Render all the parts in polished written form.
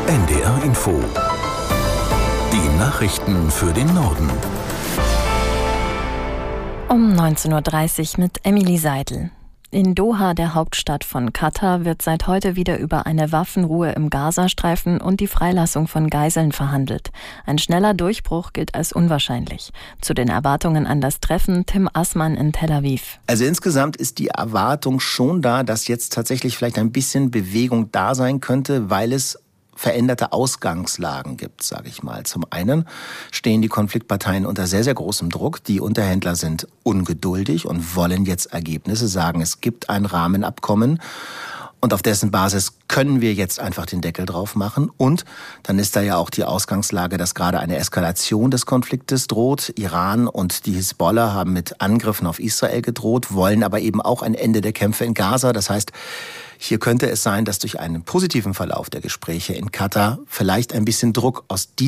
NDR Info. Die Nachrichten für den Norden. Um 19.30 Uhr mit Emily Seidel. In Doha, der Hauptstadt von Katar, wird seit heute wieder über eine Waffenruhe im Gazastreifen und die Freilassung von Geiseln verhandelt. Ein schneller Durchbruch gilt als unwahrscheinlich. Zu den Erwartungen an das Treffen Tim Assmann in Tel Aviv. Also insgesamt ist die Erwartung schon da, dass jetzt tatsächlich vielleicht ein bisschen Bewegung da sein könnte, weil es veränderte Ausgangslagen gibt, sage ich mal. Zum einen stehen die Konfliktparteien unter sehr, sehr großem Druck. Die Unterhändler sind ungeduldig und wollen jetzt Ergebnisse, sagen, es gibt ein Rahmenabkommen und auf dessen Basis können wir jetzt einfach den Deckel drauf machen. Und dann ist da ja auch die Ausgangslage, dass gerade eine Eskalation des Konfliktes droht. Iran und die Hisbollah haben mit Angriffen auf Israel gedroht, wollen aber eben auch ein Ende der Kämpfe in Gaza. Das heißt, hier könnte es sein, dass durch einen positiven Verlauf der Gespräche in Katar vielleicht ein bisschen Druck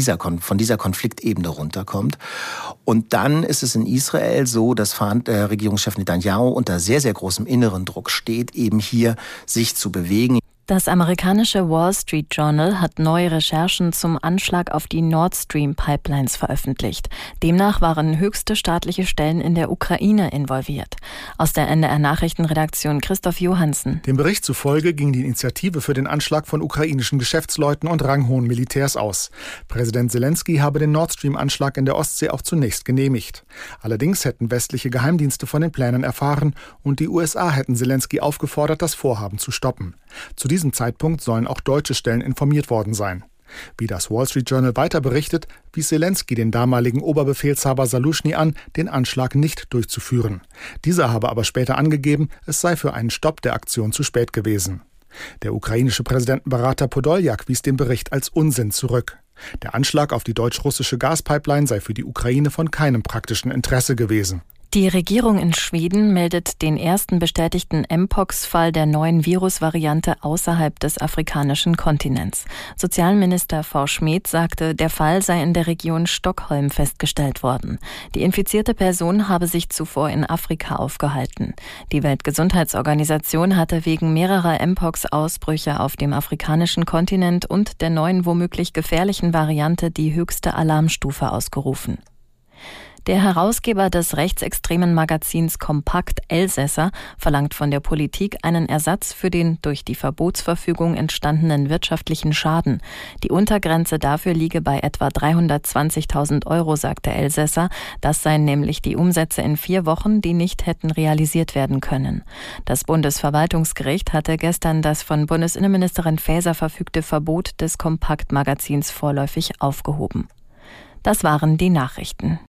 von dieser Konfliktebene runterkommt. Und dann ist es in Israel so, dass Regierungschef Netanyahu unter sehr, sehr großem inneren Druck steht, eben hier sich zu bewegen. Das amerikanische Wall Street Journal hat neue Recherchen zum Anschlag auf die Nord Stream Pipelines veröffentlicht. Demnach waren höchste staatliche Stellen in der Ukraine involviert. Aus der NDR Nachrichtenredaktion Christoph Johansen. Dem Bericht zufolge ging die Initiative für den Anschlag von ukrainischen Geschäftsleuten und ranghohen Militärs aus. Präsident Zelensky habe den Nord Stream-Anschlag in der Ostsee auch zunächst genehmigt. Allerdings hätten westliche Geheimdienste von den Plänen erfahren und die USA hätten Zelensky aufgefordert, das Vorhaben zu stoppen. Zu diesem Zeitpunkt sollen auch deutsche Stellen informiert worden sein. Wie das Wall Street Journal weiter berichtet, wies Zelensky den damaligen Oberbefehlshaber Saluschny an, den Anschlag nicht durchzuführen. Dieser habe aber später angegeben, es sei für einen Stopp der Aktion zu spät gewesen. Der ukrainische Präsidentenberater Podoljak wies den Bericht als Unsinn zurück. Der Anschlag auf die deutsch-russische Gaspipeline sei für die Ukraine von keinem praktischen Interesse gewesen. Die Regierung in Schweden meldet den ersten bestätigten Mpox-Fall der neuen Virusvariante außerhalb des afrikanischen Kontinents. Sozialminister V. Schmedt sagte, der Fall sei in der Region Stockholm festgestellt worden. Die infizierte Person habe sich zuvor in Afrika aufgehalten. Die Weltgesundheitsorganisation hatte wegen mehrerer Mpox-Ausbrüche auf dem afrikanischen Kontinent und der neuen womöglich gefährlichen Variante die höchste Alarmstufe ausgerufen. Der Herausgeber des rechtsextremen Magazins Kompakt Elsässer verlangt von der Politik einen Ersatz für den durch die Verbotsverfügung entstandenen wirtschaftlichen Schaden. Die Untergrenze dafür liege bei etwa 320.000 €, sagte Elsässer. Das seien nämlich die Umsätze in 4 Wochen, die nicht hätten realisiert werden können. Das Bundesverwaltungsgericht hatte gestern das von Bundesinnenministerin Faeser verfügte Verbot des Kompakt-Magazins vorläufig aufgehoben. Das waren die Nachrichten.